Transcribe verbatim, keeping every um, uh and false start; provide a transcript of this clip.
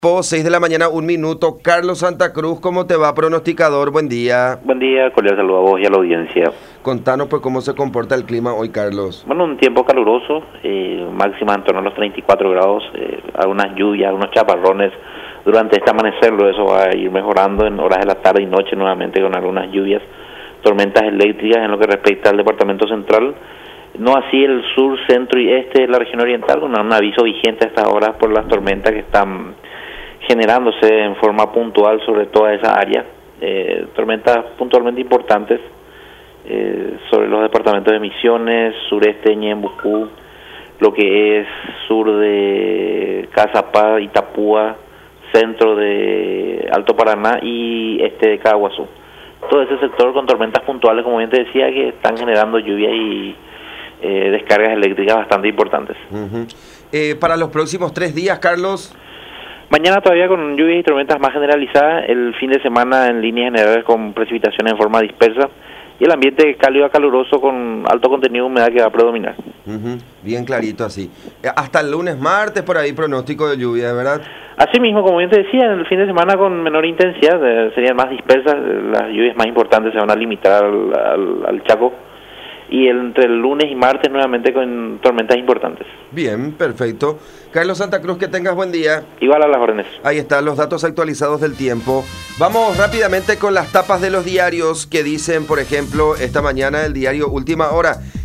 Po, seis de la mañana, un minuto. Carlos Santa Cruz, ¿cómo te va, pronosticador? Buen día. Buen día, cordial saludo a vos y a la audiencia. Contanos pues cómo se comporta el clima hoy, Carlos. Bueno, un tiempo caluroso, eh, máxima en torno a los treinta y cuatro grados, eh, algunas lluvias, algunos chaparrones durante este amanecer, luego eso va a ir mejorando en horas de la tarde y noche nuevamente con algunas lluvias, tormentas eléctricas en lo que respecta al departamento central. No así el sur, centro y este de la región oriental, con un aviso vigente a estas horas por las tormentas que están generándose en forma puntual sobre toda esa área, eh, tormentas puntualmente importantes eh, sobre los departamentos de Misiones, sureste de Ñembucú, lo que es sur de Cazapá, Itapúa, centro de Alto Paraná y este de Caguazú. Todo ese sector con tormentas puntuales, como bien te decía, que están generando lluvia y eh, descargas eléctricas bastante importantes. Uh-huh. eh, para los próximos tres días, Carlos. Mañana todavía con lluvias y tormentas más generalizadas, el fin de semana en líneas generales con precipitaciones en forma dispersa y el ambiente cálido a caluroso con alto contenido de humedad que va a predominar. Uh-huh. Bien clarito así. Hasta el lunes, martes, por ahí pronóstico de lluvia, ¿verdad? Asimismo, como bien te decía, en el fin de semana con menor intensidad, eh, serían más dispersas, eh, las lluvias más importantes se van a limitar al, al, al Chaco. Y el, entre el lunes y martes nuevamente con tormentas importantes. Bien, perfecto. Carlos Santa Cruz, que tengas buen día. Igual a las órdenes. Ahí están los datos actualizados del tiempo. Vamos rápidamente con las tapas de los diarios que dicen, por ejemplo, esta mañana el diario Última Hora.